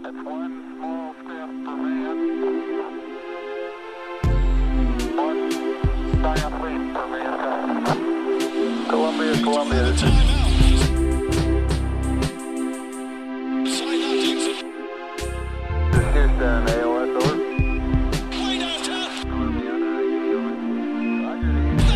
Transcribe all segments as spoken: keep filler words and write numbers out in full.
It's one small step for man, one giant leap for mankind. Columbia, Columbia. This is this is Houston, A O S, over. Columbia, how you doing? Roger,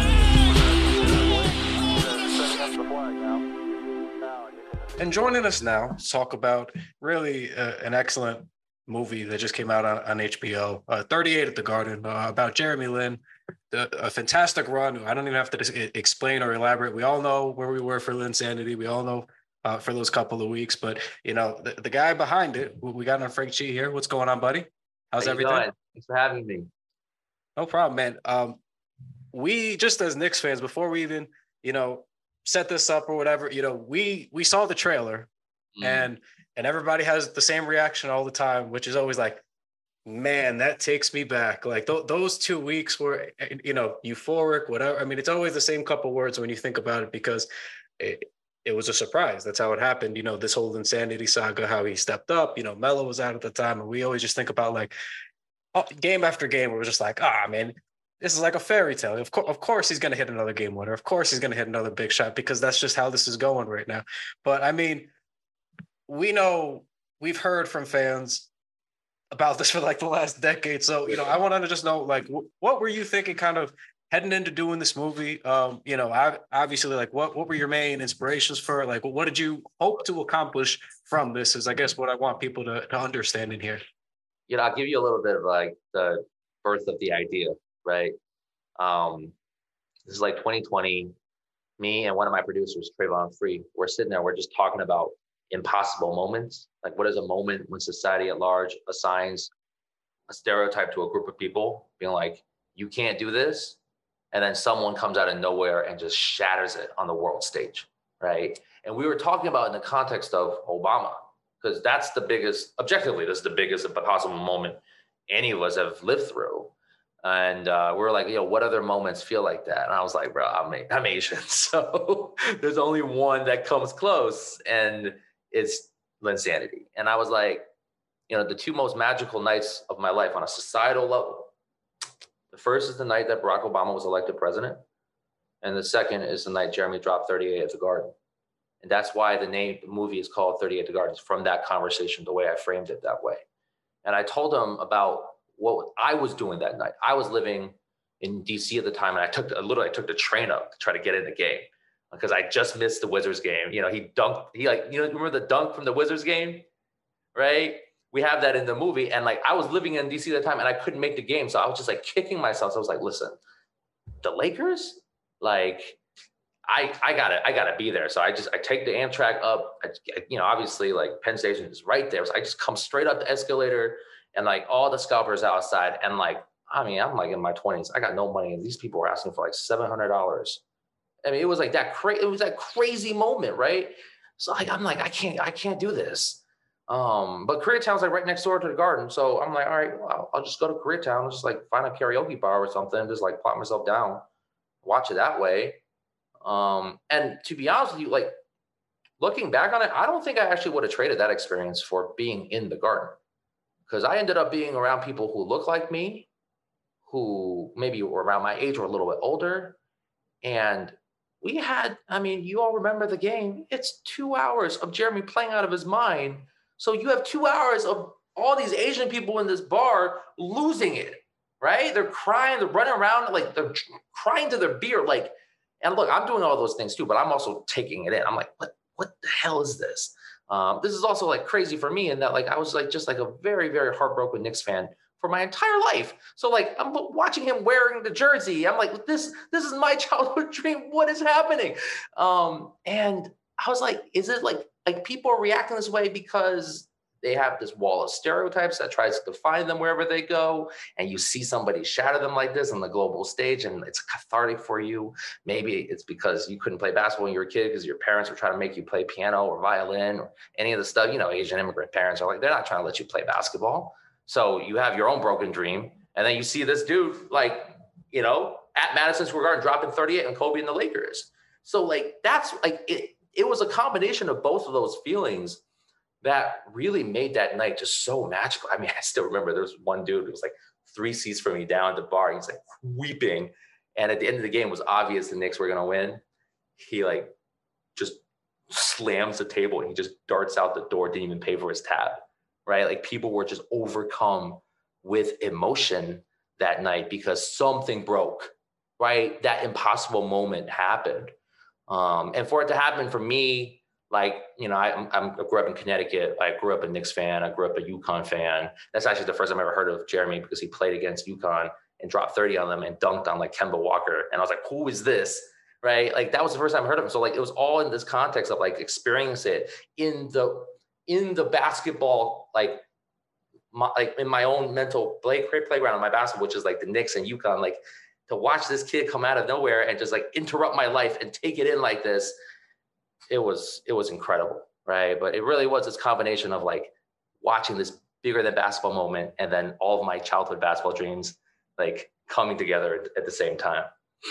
setting up the flag now. Now you can... And joining us now to talk about really uh, an excellent movie that just came out on, on H B O, uh, thirty-eight at the Garden, uh, about Jeremy Lin, the, a fantastic run. I don't even have to dis- explain or elaborate. We all know where we were for Linsanity. We all know uh, for those couple of weeks. But, you know, the, the guy behind it, we got our Frank G here. What's going on, buddy? How's How you everything? doing? Thanks for having me. No problem, man. Um, we, just as Knicks fans, before we even, you know, set this up or whatever, you know, we we saw the trailer mm. and and everybody has the same reaction all the time, which is always like, man, that takes me back. Like th- those two weeks were, you know, euphoric, whatever. I mean, it's always the same couple words when you think about it, because it, it was a surprise. That's how it happened. You know, this whole Linsanity saga, how he stepped up, you know, Melo was out at the time. And we always just think about like oh, game after game, we're just like, ah, man, this is like a fairy tale. Of, co- of course he's going to hit another game winner. Of course he's going to hit another big shot, because that's just how this is going right now. But I mean, we know, we've heard from fans about this for like the last decade. So, you know, I want to just know, like, w- what were you thinking kind of heading into doing this movie? Um, you know, I, obviously, like, what, what were your main inspirations for it? Like, what did you hope to accomplish from this is, I guess, what I want people to, to understand in here. You know, I'll give you a little bit of like the birth of the idea, right? Um, this is like twenty twenty. Me and one of my producers, Trayvon Free, we're sitting there, we're just talking about impossible moments. Like, what is a moment when society at large assigns a stereotype to a group of people, being like, you can't do this, and then someone comes out of nowhere and just shatters it on the world stage, right? And we were talking about in the context of Obama, because that's the biggest, objectively, this is the biggest possible moment any of us have lived through. And uh, we were like, you know, what other moments feel like that? And I was like, bro, I'm, I'm Asian, so there's only one that comes close, and it's Linsanity. And I was like, you know, the two most magical nights of my life on a societal level. The first is the night that Barack Obama was elected president. And the second is the night Jeremy dropped thirty-eight at the Garden. And that's why the name, the movie is called thirty-eight at the Garden, from that conversation, the way I framed it that way. And I told him about what I was doing that night. I was living in D C at the time, and I took the, literally I took the train up to try to get in the game, because I just missed the Wizards game. You know, he dunked, he like, you know, remember the dunk from the Wizards game, right? We have that in the movie. And like, I was living in D C at the time, and I couldn't make the game. So I was just like kicking myself. So I was like, listen, the Lakers, like, I I gotta, I gotta be there. So I just, I take the Amtrak up, I, you know, obviously like Penn Station is right there. So I just come straight up the escalator, and like all the scalpers outside. And like, I mean, I'm like in my twenties, I got no money. And these people were asking for like seven hundred dollars. I mean, it was like that crazy, it was that crazy moment, right? So like, I'm like, I can't, I can't do this. Um, but Koreatown's like right next door to the Garden. So I'm like, all right, well, I'll, I'll just go to Koreatown, just like find a karaoke bar or something, just like plop myself down, watch it that way. Um, and to be honest with you, like looking back on it, I don't think I actually would have traded that experience for being in the Garden, because I ended up being around people who look like me, who maybe were around my age or a little bit older. And we had, I mean, you all remember the game. It's two hours of Jeremy playing out of his mind. So you have two hours of all these Asian people in this bar losing it, right? They're crying, they're running around, like they're crying to their beer. Like, and look, I'm doing all those things too, but I'm also taking it in. I'm like, what, what the hell is this? Um, this is also like crazy for me in that like, I was like, just like a very, very heartbroken Knicks fan for my entire life. So like, I'm watching him wearing the jersey. I'm like, this, this is my childhood dream. What is happening? Um, and I was like, is it like, like people are reacting this way because they have this wall of stereotypes that tries to define them wherever they go. And you see somebody shatter them like this on the global stage, and it's cathartic for you. Maybe it's because you couldn't play basketball when you were a kid because your parents were trying to make you play piano or violin or any of the stuff. You know, Asian immigrant parents are like, they're not trying to let you play basketball. So you have your own broken dream. And then you see this dude, like, you know, at Madison Square Garden dropping thirty-eight and Kobe and the Lakers. So like, that's like, it, it was a combination of both of those feelings that really made that night just so magical. I mean, I still remember there was one dude who was like three seats from me down at the bar. He's like weeping. And at the end of the game, it was obvious the Knicks were going to win. He like just slams the table and he just darts out the door, didn't even pay for his tab, right? Like people were just overcome with emotion that night because something broke, right? That impossible moment happened. Um, and for it to happen for me, like, you know, I, I'm, I grew up in Connecticut. I grew up a Knicks fan. I grew up a UConn fan. That's actually the first time I ever heard of Jeremy because he played against UConn and dropped thirty on them and dunked on like Kemba Walker. And I was like, who is this? Right? Like that was the first time I heard of him. So like, it was all in this context of like experiencing it in the, in the basketball, like, my, like in my own mental play, playground on my basketball, which is like the Knicks and UConn, like to watch this kid come out of nowhere and just like interrupt my life and take it in like this. It was, it was incredible. Right. But it really was this combination of like watching this bigger than basketball moment and then all of my childhood basketball dreams like coming together at the same time.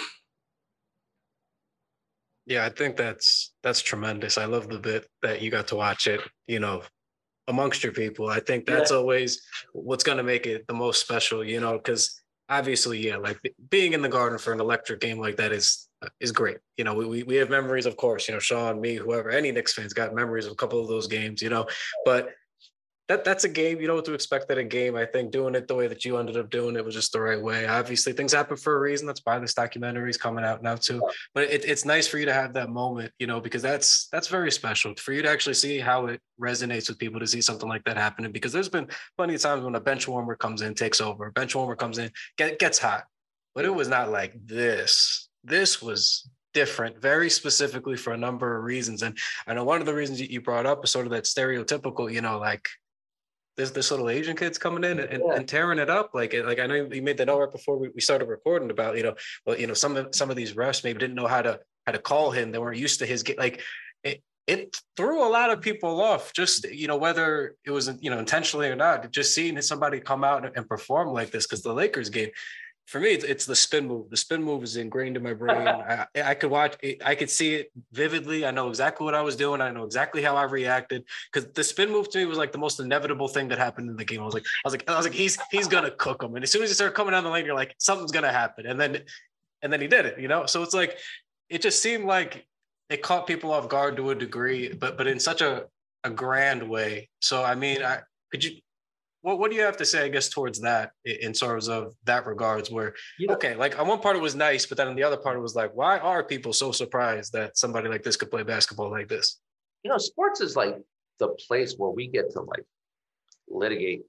Yeah, I think that's that's tremendous. I love the bit that you got to watch it, you know, amongst your people. I think that's yeah. always what's going to make it the most special, you know, because obviously, yeah, like being in the Garden for an electric game like that is is great. You know, we we have memories, of course, you know, Sean, me, whoever, any Knicks fans got memories of a couple of those games, you know, but that that's a game, you know what to expect at a game. I think doing it the way that you ended up doing it was just the right way. Obviously, things happen for a reason. That's why this documentary is coming out now too. But it, it's nice for you to have that moment, you know, because that's that's very special for you to actually see how it resonates with people to see something like that happening. Because there's been plenty of times when a bench warmer comes in, takes over, a bench warmer comes in, get, gets hot, but it was not like this. This was different, very specifically for a number of reasons. And I know one of the reasons you brought up is sort of that stereotypical, you know, like. This this little Asian kid's coming in and, yeah. and tearing it up. Like, like I know you made the note right before we, we started recording about, you know, well, you know, some of some of these refs maybe didn't know how to how to call him. They weren't used to his game. Like it, it threw a lot of people off. Just, you know, whether it was, you know, intentionally or not. Just seeing somebody come out and, and perform like this, because the Lakers game. For me, it's, it's the spin move. The spin move is ingrained in my brain. I, I could watch it. I could see it vividly. I know exactly what I was doing. I know exactly how I reacted, because the spin move to me was like the most inevitable thing that happened in the game. I was like, I was like, I was like, he's he's gonna cook him. And as soon as he started coming down the lane, you're like, something's gonna happen. And then, and then he did it. You know. So it's like, it just seemed like it caught people off guard to a degree, but but in such a a grand way. So I mean, I could you. What what do you have to say, I guess, towards that in terms of that regards where, yeah. okay, like on one part it was nice, but then on the other part it was like, why are people so surprised that somebody like this could play basketball like this? You know, sports is like the place where we get to like litigate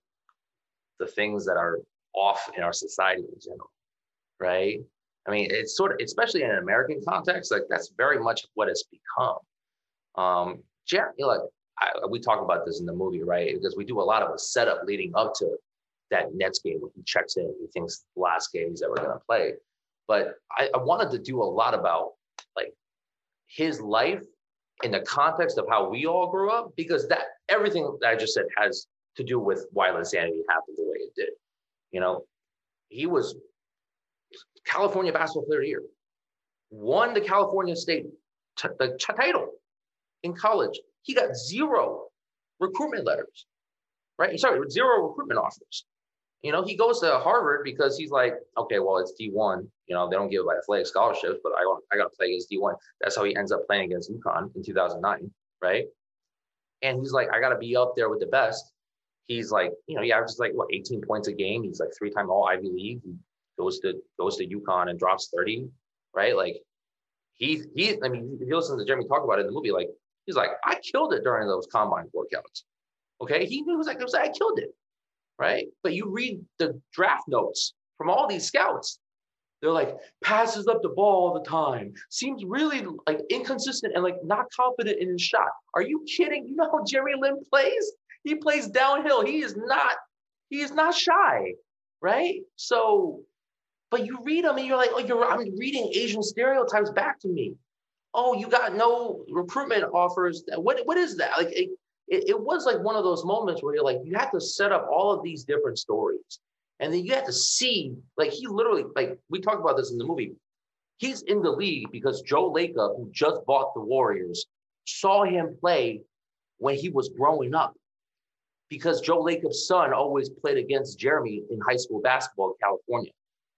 the things that are off in our society in general, right? I mean, it's sort of, especially in an American context, like that's very much what it's become. Um, Jeremy, like, I, we talk about this in the movie, right? Because we do a lot of a setup leading up to that Nets game when he checks in, he thinks the last game he's ever going to play. But I, I wanted to do a lot about like his life in the context of how we all grew up, because that everything that I just said has to do with why Linsanity happened the way it did. You know, he was California Basketball Player of the Year, won the California State t- the t- title in college. He got zero recruitment letters, right? Sorry, zero recruitment offers. You know, he goes to Harvard because he's like, okay, well, it's D one. You know, they don't give athletic scholarships, but I want, I got to play against D one. That's how he ends up playing against UConn in two thousand nine, right? And he's like, I got to be up there with the best. He's like, you know, he averages like, what, eighteen points a game. He's like three-time all Ivy League. He goes to goes to UConn and drops thirty, right? Like, he, he I mean, if you listen to Jeremy talk about it in the movie, like, he's like, I killed it during those combine workouts. Okay. He knew, he was like, it was like, I killed it. Right. But you read the draft notes from all these scouts. They're like, passes up the ball all the time. Seems really like inconsistent and like not confident in his shot. Are you kidding? You know how Jerry Lin plays? He plays downhill. He is not, he is not shy. Right. So, but you read them and you're like, oh, you're, I'm reading Asian stereotypes back to me. Oh, you got no recruitment offers. What what is that? Like it, it, it was like one of those moments where you're like, you have to set up all of these different stories. And then you have to see, like he literally, like we talked about this in the movie. He's in the league because Joe Lacob, who just bought the Warriors, saw him play when he was growing up, because Joe Lacob's son always played against Jeremy in high school basketball in California.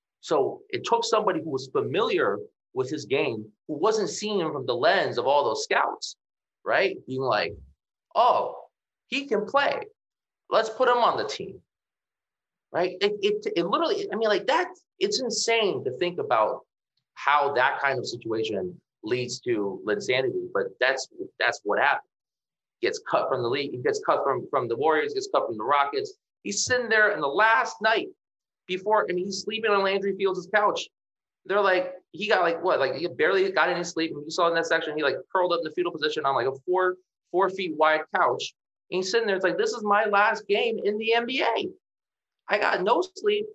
So it took somebody who was familiar with his game, who wasn't seeing him from the lens of all those scouts, right? Being like, oh, he can play. Let's put him on the team, right? It, it, it literally, I mean, like that, it's insane to think about how that kind of situation leads to Linsanity, but that's that's what happened. Gets cut from the league, he gets cut from, from the Warriors, gets cut from the Rockets. He's sitting there in the last night before, I mean, he's sleeping on Landry Fields' couch. They're like, he got like what, like he barely got any sleep. And you saw in that section, he like curled up in the fetal position on like a four, four feet wide couch. And he's sitting there, it's like, this is my last game in the N B A. I got no sleep.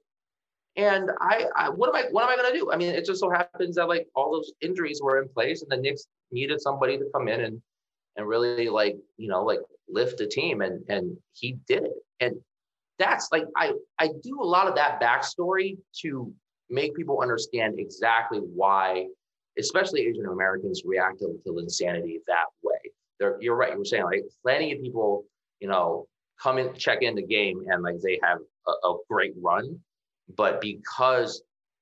And I, I what am I, what am I gonna do? I mean, it just so happens that like all those injuries were in place and the Knicks needed somebody to come in and and really like, you know, like lift the team, and and he did it. And that's like, I, I do a lot of that backstory to make people understand exactly why, especially Asian Americans, react to, to Linsanity that way. They're, you're right, you were saying like plenty of people, you know, come in, check in the game and like they have a, a great run, but because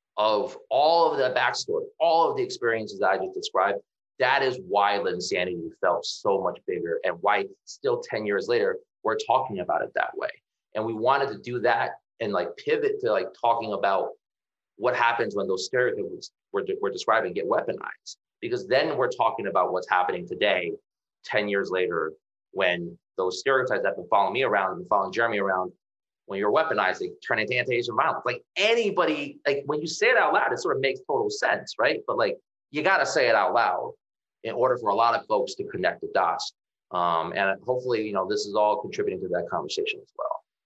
of all of the backstory, all of the experiences that I just described, that is why Linsanity felt so much bigger and why still ten years later, we're talking about it that way. And we wanted to do that and like pivot to like talking about what happens when those stereotypes we're, we're describing get weaponized. Because then we're talking about what's happening today, ten years later, when those stereotypes that have been following me around and following Jeremy around, when you're weaponized, they turn into anti-Asian violence. Like anybody, like when you say it out loud, it sort of makes total sense, right? But like, you got to say it out loud in order for a lot of folks to connect the dots. Um, and hopefully, you know, this is all contributing to that conversation as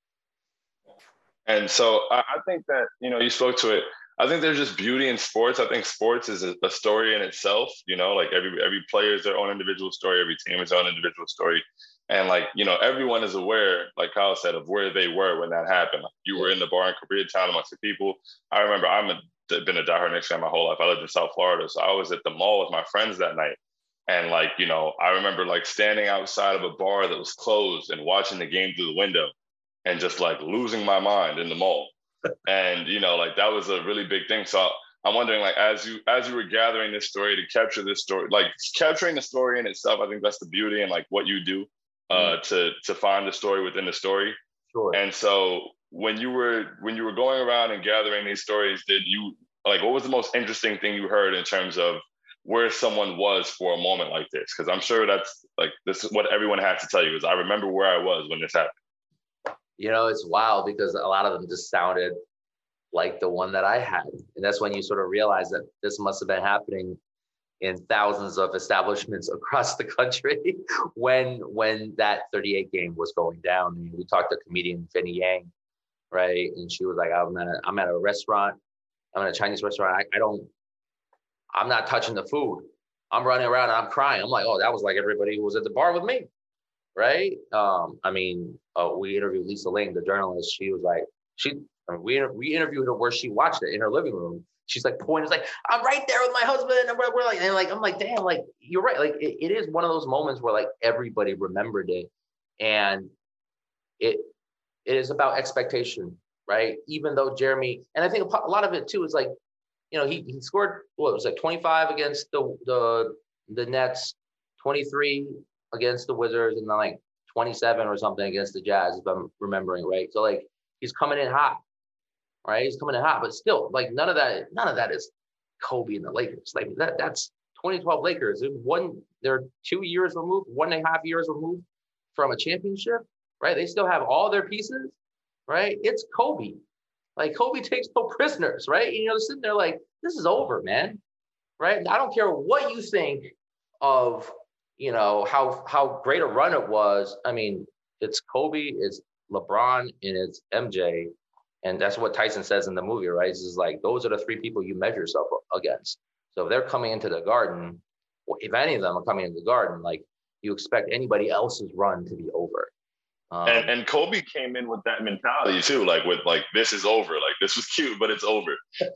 well. And so I, I think that, you know, you spoke to it. I think there's just beauty in sports. I think sports is a, a story in itself, you know, like every every player is their own individual story. Every team is their own individual story. And like, you know, everyone is aware, like Kyle said, of where they were when that happened. Like you were in the bar in Koreatown amongst the people. I remember I'm a, been a diehard Knicks fan my whole life. I lived in South Florida. So I was at the mall with my friends that night. And like, you know, I remember like standing outside of a bar that was closed and watching the game through the window and just like losing my mind in the mall. And, you know, like that was a really big thing. So I'm wondering, like, as you as you were gathering this story to capture this story, like capturing the story in itself, I think that's the beauty and like what you do uh, mm-hmm. to to find the story within the story. Sure. And so when you were when you were going around and gathering these stories, did you like what was the most interesting thing you heard in terms of where someone was for a moment like this? Because I'm sure that's like this is what everyone has to tell you is I remember where I was when this happened. You know, it's wild because a lot of them just sounded like the one that I had. And that's when you sort of realize that this must have been happening in thousands of establishments across the country when when that thirty-eight game was going down. I mean, we talked to comedian Fanny Yang, right? And she was like, I'm at a, I'm at a restaurant. I'm at a Chinese restaurant. I, I don't, I'm not touching the food. I'm running around and I'm crying. I'm like, oh, that was like everybody who was at the bar with me. Right. Um, I mean, uh, we interviewed Lisa Ling, the journalist. She was like, she, I mean, we, we interviewed her where she watched it in her living room. She's like, pointing, like, I'm right there with my husband. And we're, we're like, and like, I'm like, damn, like, you're right. Like, it, it is one of those moments where like everybody remembered it. And it, it is about expectation, right? Even though Jeremy, and I think a lot of it too is like, you know, he, he scored, what it was like twenty-five against the, the, the Nets, twenty-three against the Wizards, and then like twenty-seven or something against the Jazz, if I'm remembering right. So like he's coming in hot, right? He's coming in hot, but still, like none of that, none of that is Kobe and the Lakers. Like that, that's twenty twelve Lakers. One, they're two years removed, one and a half years removed from a championship, right? They still have all their pieces, right? It's Kobe. Like Kobe takes no prisoners, right? And, you know, sitting there like, this is over, man, right? I don't care what you think of, you know, how how great a run it was. I mean, it's Kobe, it's LeBron, and it's M J. And that's what Tyson says in the movie, right? It's just like, those are the three people you measure yourself against. So if they're coming into the Garden, or if any of them are coming into the Garden, like you expect anybody else's run to be over. Um, and, and Kobe came in with that mentality too, like with like, this is over. Like this was cute, but it's over.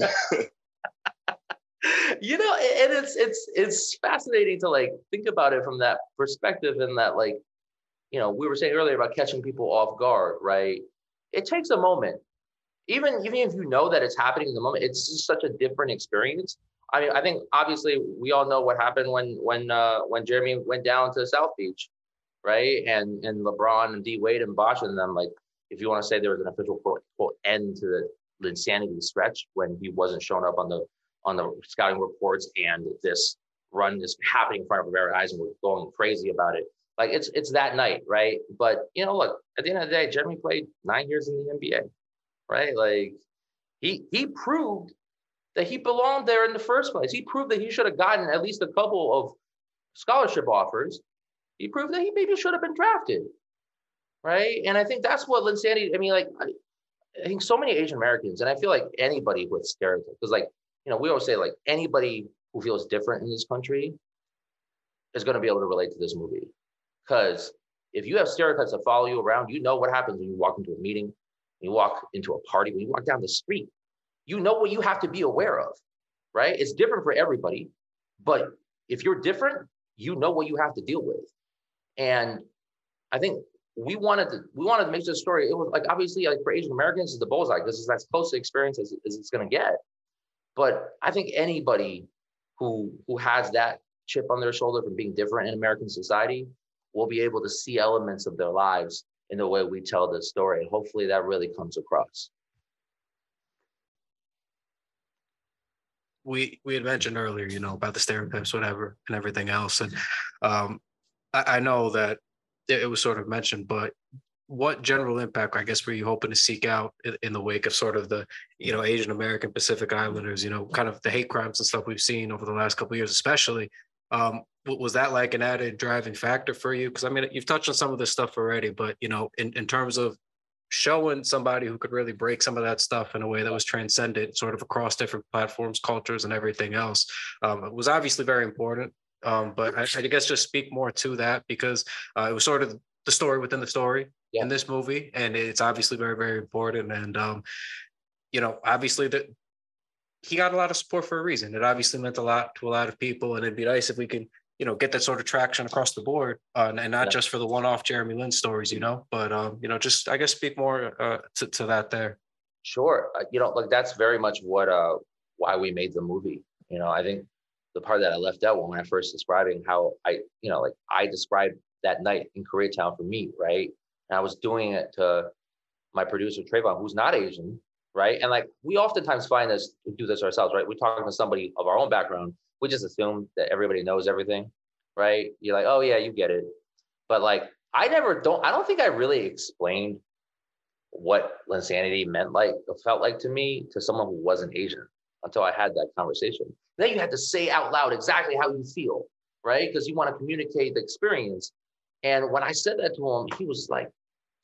You know, and it's it's it's fascinating to like think about it from that perspective, and that like you know, we were saying earlier about catching people off guard, right? It takes a moment. Even, even if you know that it's happening in the moment, it's just such a different experience. I mean, I think obviously we all know what happened when when uh, when Jeremy went down to South Beach, right? And and LeBron and D Wade and Bosh and them, like, if you want to say there was an official quote, quote end to the, the insanity stretch when he wasn't showing up on the on the scouting reports, and this run is happening in front of our eyes and we're going crazy about it. Like, it's it's that night, right? But, you know, look, at the end of the day, Jeremy played nine years in the N B A, right? Like, he he proved that he belonged there in the first place. He proved that he should have gotten at least a couple of scholarship offers. He proved that he maybe should have been drafted, right? And I think that's what Linsanity, I mean, like, I, I think so many Asian Americans, and I feel like anybody with stereotypes, because, like, you know, we always say, like, anybody who feels different in this country is going to be able to relate to this movie. Because if you have stereotypes that follow you around, you know what happens when you walk into a meeting, when you walk into a party, when you walk down the street. You know what you have to be aware of, right? It's different for everybody, but if you're different, you know what you have to deal with. And I think we wanted to we wanted to make this story. It was like, obviously, like, for Asian Americans, it's the bullseye. This is as close to experience as, as it's going to get. But I think anybody who who has that chip on their shoulder from being different in American society will be able to see elements of their lives in the way we tell this story. And hopefully that really comes across. We we had mentioned earlier, you know, about the stereotypes, whatever, and everything else. And um, I, I know that it, it was sort of mentioned, but what general impact, I guess, were you hoping to seek out in, in the wake of sort of the, you know, Asian American Pacific Islanders, you know, kind of the hate crimes and stuff we've seen over the last couple of years, especially? Um, was that like an added driving factor for you? Because, I mean, you've touched on some of this stuff already, but, you know, in, in terms of showing somebody who could really break some of that stuff in a way that was transcendent sort of across different platforms, cultures, and everything else, um, it was obviously very important. Um, but I, I guess just speak more to that, because uh, it was sort of the story within the story yeah. in this movie. And it's obviously very, very important. And, um, you know, obviously that he got a lot of support for a reason. It obviously meant a lot to a lot of people. And it'd be nice if we can, you know, get that sort of traction across the board, uh, and, and not yeah. just for the one-off Jeremy Lin stories, you know, but, um, you know, just, I guess, speak more uh, to, to that there. Sure. Uh, you know, like, that's very much what, uh, why we made the movie. You know, I think the part that I left out when I first describing how I, you know, like, I described that night in Koreatown for me, right? And I was doing it to my producer, Trayvon, who's not Asian, right? And, like, we oftentimes find this, we do this ourselves, right? We're talking to somebody of our own background. We just assume that everybody knows everything, right? You're like, oh yeah, you get it. But, like, I never don't, I don't think I really explained what Linsanity meant, like, felt like to me, to someone who wasn't Asian until I had that conversation. Then you had to say out loud exactly how you feel, right? Because you want to communicate the experience. And when I said that to him, he was like,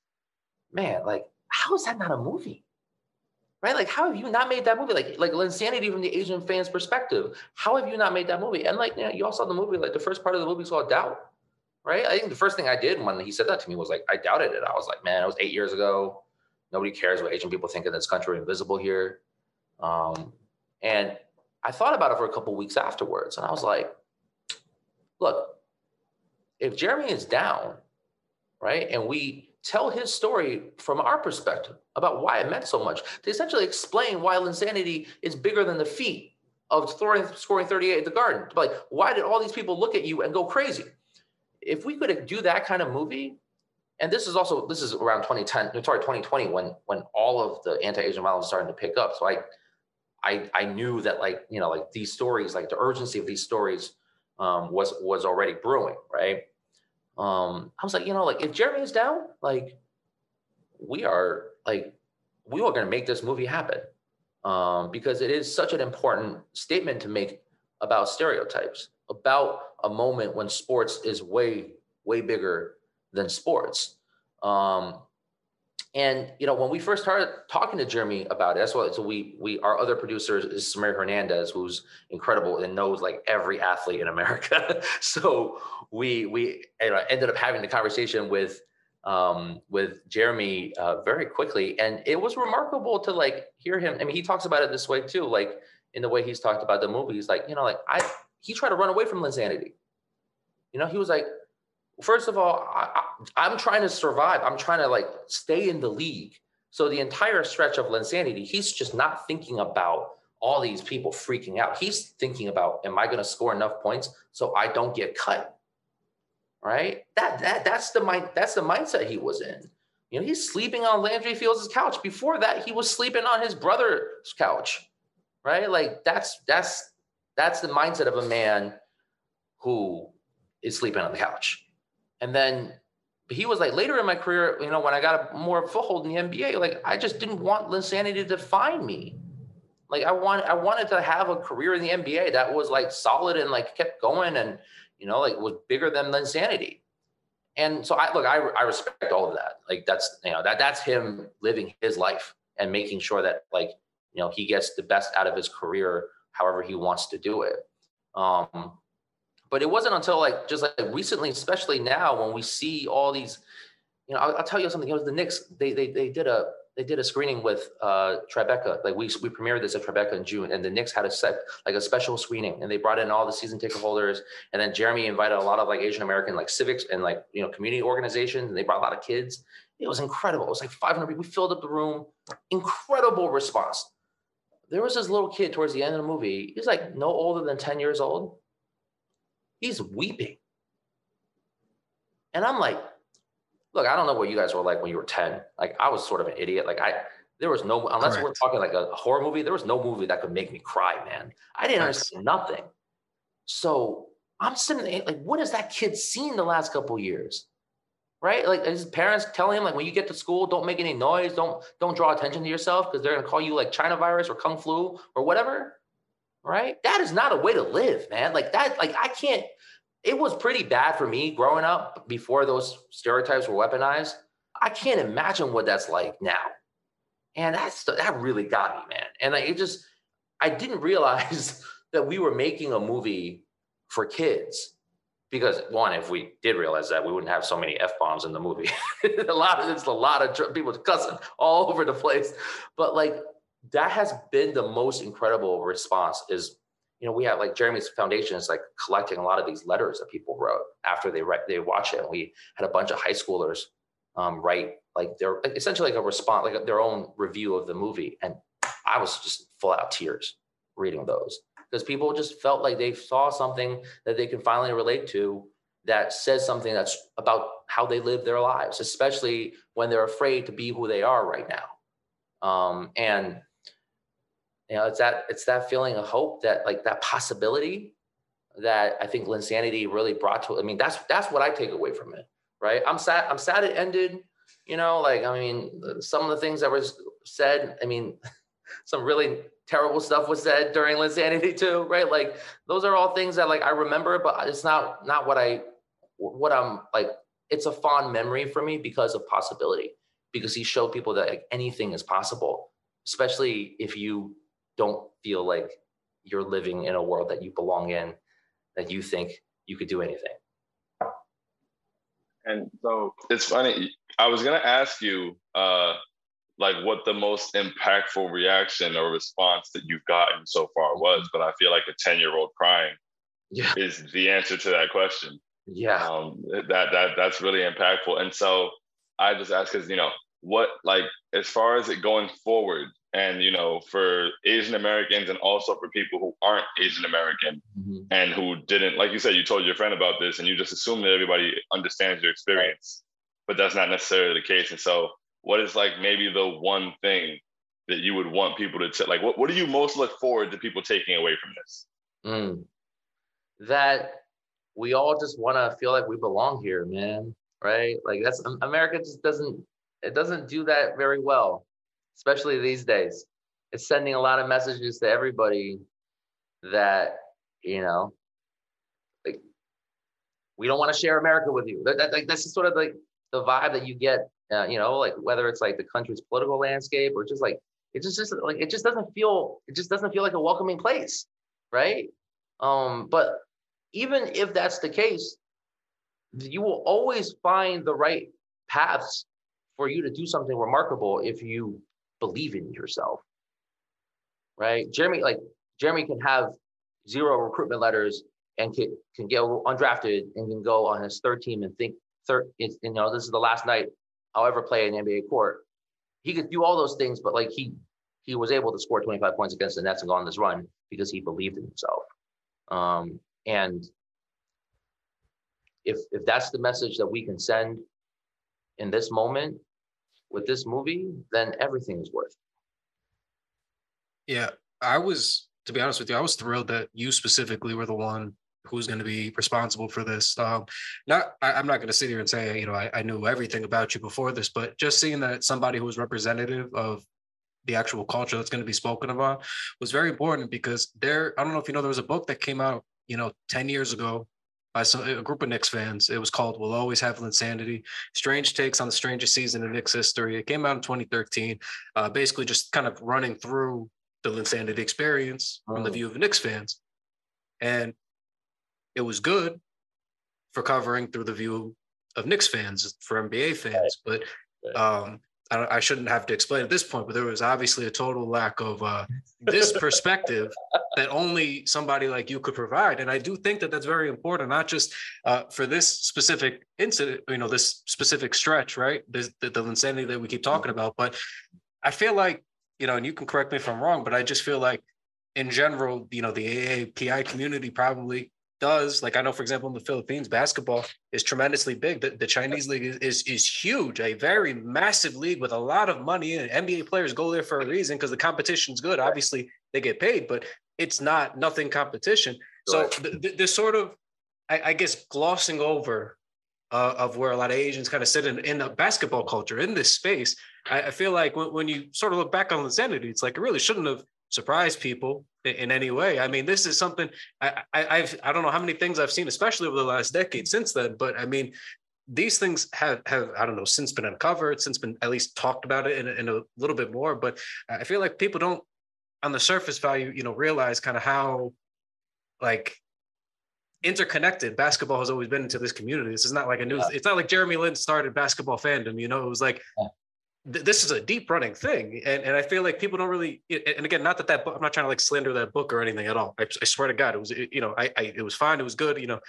man, like, how is that not a movie? Right? Like, how have you not made that movie? Like, like Linsanity from the Asian fans' perspective. How have you not made that movie? And, like, you know, you all saw the movie, like, the first part of the movie is called Doubt, right? I think the first thing I did when he said that to me was, like, I doubted it. I was like, man, it was eight years ago. Nobody cares what Asian people think in this country. We're invisible here. Um, and I thought about it for a couple of weeks afterwards. And I was like, look, if Jeremy is down, right, and we tell his story from our perspective about why it meant so much, to essentially explain why Linsanity is bigger than the feat of scoring, scoring thirty-eight at the Garden. Like, why did all these people look at you and go crazy? If we could do that kind of movie, and this is also, this is around twenty ten, sorry, twenty twenty, when when all of the anti-Asian violence started to pick up. So I, I, I knew that, like, you know, like, these stories, like, the urgency of these stories um, was was already brewing, right? Um, I was like, you know, like, if Jeremy is down, like, we are, like, we are going to make this movie happen, um, because it is such an important statement to make about stereotypes, about a moment when sports is way, way bigger than sports. Um, and, you know, when we first started talking to Jeremy about it, that's what, so we, we, our other producer is Samir Hernandez, who's incredible and knows, like, every athlete in America. So we, we you know, ended up having the conversation with, um, with Jeremy uh, very quickly. And it was remarkable to, like, hear him. I mean, he talks about it this way too, like, in the way he's talked about the movie. He's like, you know, like, I, he tried to run away from Linsanity. You know, he was like, first of all, I, I, I'm trying to survive. I'm trying to like stay in the league. So the entire stretch of Linsanity, he's just not thinking about all these people freaking out. He's thinking about, am I going to score enough points so I don't get cut? Right? That that that's the mind that's the mindset he was in. You know, he's sleeping on Landry Fields' couch. Before that, he was sleeping on his brother's couch. Right? Like that's that's that's the mindset of a man who is sleeping on the couch. And then he was like, later in my career, you know, when I got a more foothold in the N B A, like I just didn't want Linsanity to define me. Like I want, I wanted to have a career in the N B A that was like solid and like kept going and, you know, like was bigger than Linsanity. And so I look, I, I respect all of that. Like that's, you know, that that's him living his life and making sure that like, you know, he gets the best out of his career, however he wants to do it. Um, But it wasn't until like just like recently, especially now, when we see all these, you know, I'll, I'll tell you something. It was the Knicks. They they they did a they did a screening with uh, Tribeca. Like we we premiered this at Tribeca in June, and the Knicks had a set like a special screening, and they brought in all the season ticket holders, and then Jeremy invited a lot of like Asian American like civics and like you know community organizations, and they brought a lot of kids. It was incredible. It was like five hundred people. We filled up the room. Incredible response. There was this little kid towards the end of the movie. He's like no older than ten years old. He's weeping. And I'm like, look, I don't know what you guys were like when you were ten. Like I was sort of an idiot. Like I, there was no, unless Correct. We're talking like a horror movie, there was no movie that could make me cry, man. I didn't Thanks. understand nothing. So I'm sitting there, like, what has that kid seen the last couple of years? Right? Like his parents telling him, like, when you get to school, don't make any noise. Don't, don't draw attention to yourself because they're going to call you like China virus or Kung flu or whatever. Right? That is not a way to live, man. Like that, like I can't, it was pretty bad for me growing up before those stereotypes were weaponized. I can't imagine what that's like now. And that's, that really got me, man. And like, it just, I didn't realize that we were making a movie for kids because one, if we did realize that, we wouldn't have so many F-bombs in the movie. a lot of, it's a lot of people cussing all over the place, but like, that has been the most incredible response is, you know, we have like Jeremy's foundation is like collecting a lot of these letters that people wrote after they read, they watch it. And we had a bunch of high schoolers um, write like their, like essentially like a response, like their own review of the movie. And I was just full out tears reading those because people just felt like they saw something that they can finally relate to that says something that's about how they live their lives, especially when they're afraid to be who they are right now. Um, and You know, it's that it's that feeling of hope, that like that possibility that I think Linsanity really brought to it. I mean, that's that's what I take away from it, right? I'm sad. I'm sad it ended. You know, like I mean, some of the things that was said. I mean, some really terrible stuff was said during Linsanity too, right? Like those are all things that like I remember, but it's not not what I what I'm like. It's a fond memory for me because of possibility, because he showed people that like anything is possible, especially if you don't feel like you're living in a world that you belong in, that you think you could do anything. And so it's funny, I was gonna ask you uh, like what the most impactful reaction or response that you've gotten so far was, but I feel like a ten year old crying yeah. is the answer to that question. Yeah. Um, that, that, that's really impactful. And so I just ask, cause you know, what, like, as far as it going forward, and, you know, for Asian Americans and also for people who aren't Asian American mm-hmm. and who didn't, like you said, you told your friend about this and you just assume that everybody understands your experience, but that's not necessarily the case. And so what is like maybe the one thing that you would want people to, t- like, what, what do you most look forward to people taking away from this? Mm. That we all just want to feel like we belong here, man. Right? Like that's, America just doesn't, it doesn't do that very well. Especially these days, it's sending a lot of messages to everybody that, you know, like, we don't want to share America with you. That, that, like, that's sort of like the vibe that you get, uh, you know, like whether it's like the country's political landscape or just like, it just, just like, it just doesn't feel, it just doesn't feel like a welcoming place. Right. Um, but even if that's the case, you will always find the right paths for you to do something remarkable if you believe in yourself, right? Jeremy, like Jeremy can have zero recruitment letters and can, can go undrafted and can go on his third team and think third, it's, you know, this is the last night I'll ever play in N B A court. He could do all those things, but like he he was able to score twenty-five points against the Nets and go on this run because he believed in himself. Um, and if if that's the message that we can send in this moment with this movie, then everything is worth it. Yeah, I was, to be honest with you, I was thrilled that you specifically were the one who's going to be responsible for this. Um, not, I, I'm not going to sit here and say, you know, I, I knew everything about you before this, but just seeing that somebody who was representative of the actual culture that's going to be spoken about was very important, because there, I don't know if you know, there was a book that came out, you know, ten years ago by some, a group of Knicks fans. It was called We'll Always Have Linsanity, Strange Takes on the Strangest Season in Knicks History. It came out in twenty thirteen, uh, basically just kind of running through the Linsanity experience from the view of Knicks fans. And it was good for covering through the view of Knicks fans, for N B A fans, but um, I, I shouldn't have to explain at this point, but there was obviously a total lack of uh, this perspective that only somebody like you could provide. And I do think that that's very important, not just uh, for this specific incident, you know, this specific stretch, right? This, the, the Linsanity that we keep talking about, but I feel like, you know, and you can correct me if I'm wrong, but I just feel like in general, you know, the A A P I community probably does, like I know, for example, in the Philippines, basketball is tremendously big. The, the Chinese league is, is is huge, a very massive league with a lot of money. And N B A players go there for a reason, because the competition's good. Obviously, they get paid, but it's not nothing competition. So th- th- this sort of, I, I guess, glossing over uh, of where a lot of Asians kind of sit in, in the basketball culture, in this space, I, I feel like when, when you sort of look back on Linsanity, it's like it really shouldn't have surprised people in, in any way. I mean, this is something I, I I've I don't know how many things I've seen, especially over the last decade since then. But I mean, these things have have I don't know, since been uncovered, since been at least talked about it in, in a little bit more. But I feel like people don't, on the surface value, you know, realize kind of how like interconnected basketball has always been into this community. This is not like a new. Yeah. It's not like Jeremy Lin started basketball fandom. You know, it was like. Yeah. This is a deep running thing. And, and I feel like people don't really, and again, not that that book, I'm not trying to like slander that book or anything at all. I, I swear to God, it was, you know, I, I, it was fine. It was good, you know,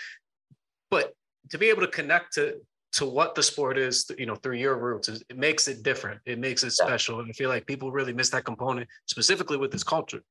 but to be able to connect to, to what the sport is, you know, through your roots, it makes it different. It makes it special. And I feel like people really miss that component, specifically with this culture.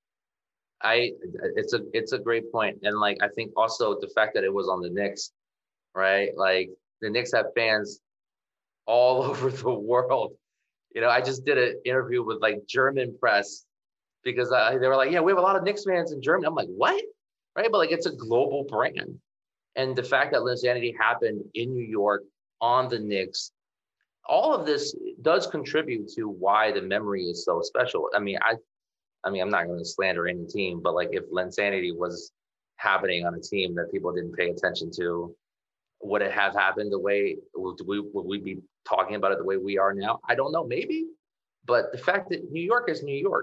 I, it's a, it's a great point. And like, I think also the fact that it was on the Knicks, right? Like the Knicks have fans all over the world. You know, I just did an interview with like German press because uh, they were like, yeah, we have a lot of Knicks fans in Germany. I'm like, what? Right? But like, it's a global brand. And the fact that Linsanity happened in New York on the Knicks, all of this does contribute to why the memory is so special. I mean, I, I mean, I'm not going to slander any team, but like if Linsanity was happening on a team that people didn't pay attention to, would it have happened the way, would we, would we be talking about it the way we are now? I don't know, maybe. But the fact that New York is New York.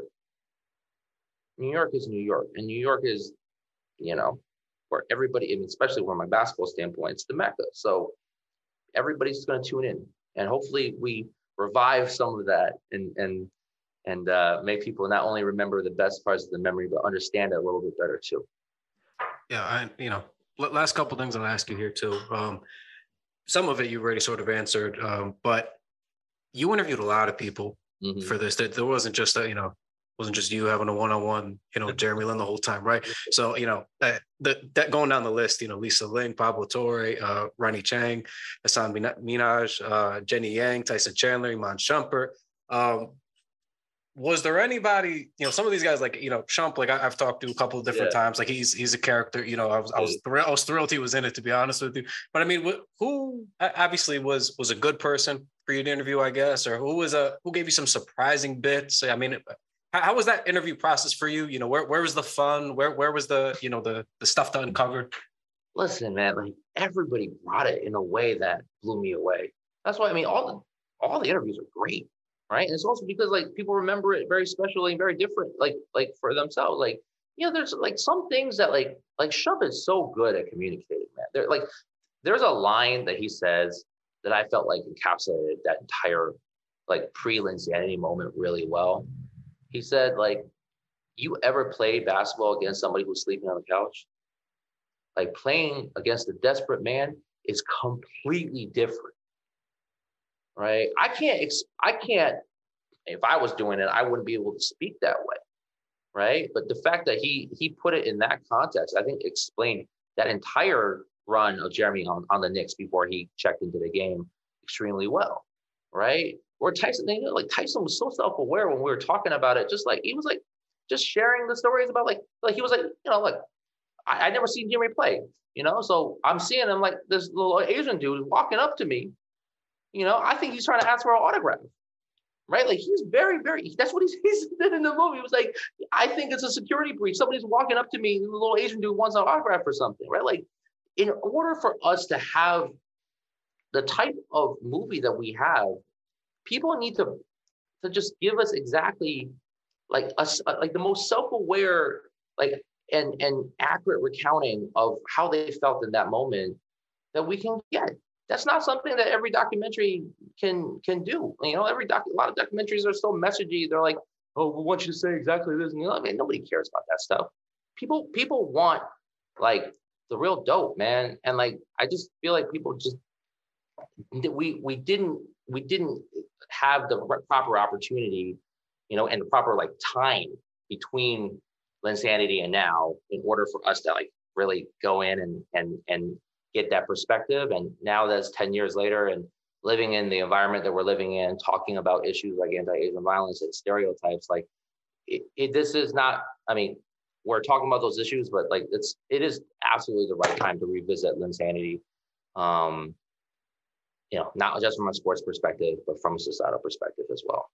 New York is New York. And New York is, you know, where everybody, I mean, especially from my basketball standpoint, it's the Mecca. So everybody's going to tune in. And hopefully we revive some of that and and and uh, make people not only remember the best parts of the memory, but understand it a little bit better too. Yeah, I, you know, last couple of things I'll ask you here too. Um, some of it you've already sort of answered, um, but you interviewed a lot of people mm-hmm. for this. That there wasn't just a, you know, wasn't just you having a one-on-one, you know, Jeremy Lin the whole time, right? So, you know, uh, the, that going down the list, you know, Lisa Ling, Pablo Torre, uh, Ronnie Chang, Hassan Minaj, uh, Jenny Yang, Tyson Chandler, Iman Shumpert. Um, was there anybody, you know, some of these guys like, you know, Shump, like I, I've talked to a couple of different yeah. times, like he's he's a character, you know, I was I was, thrilled, I was thrilled he was in it, to be honest with you. But I mean, who obviously was was a good person for you to interview, I guess, or who was a who gave you some surprising bits? I mean, how, how was that interview process for you? You know, where where was the fun? Where where was the, you know, the the stuff to uncover? Listen, man, like everybody brought it in a way that blew me away. That's why I mean, all the all the interviews are great. Right. And it's also because like people remember it very specially and very different, like, like for themselves, like, you know, there's like some things that like, like Shump is so good at communicating, man. There, like, there's a line that he says that I felt like encapsulated that entire like pre-Linsanity moment really well. He said, like, you ever play basketball against somebody who's sleeping on the couch? like playing against a desperate man is completely different, right? I can't, ex- I can't, if I was doing it, I wouldn't be able to speak that way, right? But the fact that he he put it in that context, I think explained that entire run of Jeremy on, on the Knicks before he checked into the game extremely well, right? Or Tyson, you know, like Tyson was so self-aware when we were talking about it, just like he was like just sharing the stories about like like he was like, you know, like I, I never seen Jeremy play, you know, so I'm seeing him like this little Asian dude walking up to me, you know, I think he's trying to ask for an autograph. Right? Like he's very, very, that's what he's, he did in the movie. He was like, I think it's a security breach. Somebody's walking up to me, the little Asian dude wants an autograph or something, right? Like in order for us to have the type of movie that we have, people need to, to just give us exactly like us, like the most self-aware, like, and, and accurate recounting of how they felt in that moment that we can get. That's not something that every documentary can can do. You know, every doc, a lot of documentaries are so messagey. They're like, oh, we want you to say exactly this. And you know, I mean, nobody cares about that stuff. People people want like the real dope, man. And like, I just feel like people just we we didn't we didn't have the proper opportunity, you know, and the proper like time between Linsanity and now in order for us to like really go in and and and get that perspective. And now that's ten years later and living in the environment that we're living in, talking about issues like anti-Asian violence and stereotypes, like it, it, this is not, I mean, we're talking about those issues, but like it's, it is absolutely the right time to revisit Linsanity. Um, you know, not just from a sports perspective, but from a societal perspective as well.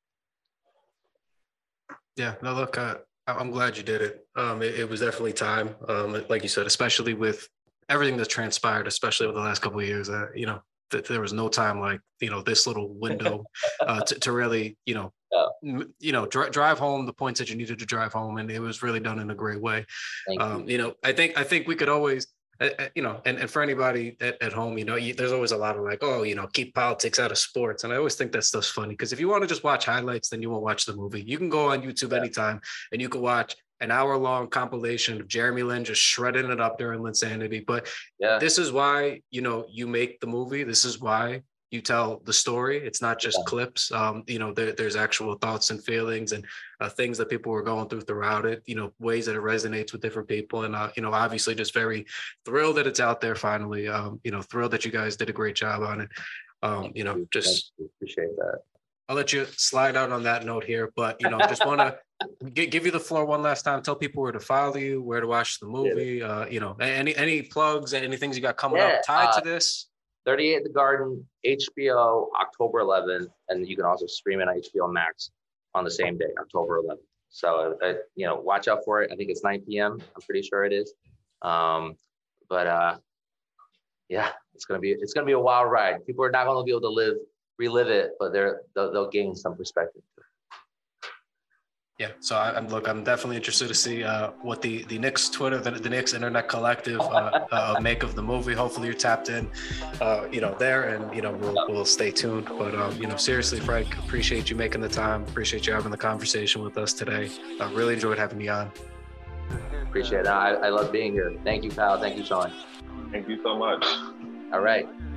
Yeah, no, look, uh, I'm glad you did it. Um, it, it was definitely time, um, like you said, especially with everything that's transpired, especially over the last couple of years, uh, you know, th- there was no time like, you know, this little window uh, to, to really, you know, yeah. m- you know, dr- drive home the points that you needed to drive home. And it was really done in a great way. Um, you. you know, I think, I think we could always, uh, you know, and, and for anybody at, at home, you know, you, there's always a lot of like, oh, you know, keep politics out of sports. And I always think that stuff's funny because if you want to just watch highlights, then you won't watch the movie. You can go on YouTube yeah. anytime and you can watch an hour-long compilation of Jeremy Lin just shredding it up during Linsanity. But yeah. this is why, you know, you make the movie. This is why you tell the story. It's not just yeah. clips. Um, you know, there, there's actual thoughts and feelings and uh, things that people were going through throughout it, you know, ways that it resonates with different people. And, uh, you know, obviously just very thrilled that it's out there finally. Um, you know, thrilled that you guys did a great job on it. Um, you know, just appreciate that. I'll let you slide out on that note here, but, you know, just want to give you the floor one last time. Tell people where to follow you, where to watch the movie, uh, you know, any any plugs, any things you got coming yeah, up tied uh, to this? thirty-eight The Garden, H B O, October eleventh, and you can also stream it on H B O Max on the same day, October eleventh. So, uh, you know, watch out for it. I think it's nine p.m. I'm pretty sure it is. Um, but uh, yeah, it's gonna be it's gonna be a wild ride. People are not gonna be able to live relive it, but they're they'll, they'll gain some perspective. Yeah, so I, I'm look. I'm definitely interested to see uh, what the the Knicks Twitter, the, the Knicks Internet Collective uh, uh, make of the movie. Hopefully, you're tapped in, uh, you know, there, and you know, we'll we'll stay tuned. But um, you know, seriously, Frank, appreciate you making the time. Appreciate you having the conversation with us today. I really enjoyed having you on. Appreciate it. I, I love being here. Thank you, pal. Thank you, Sean. Thank you so much. All right.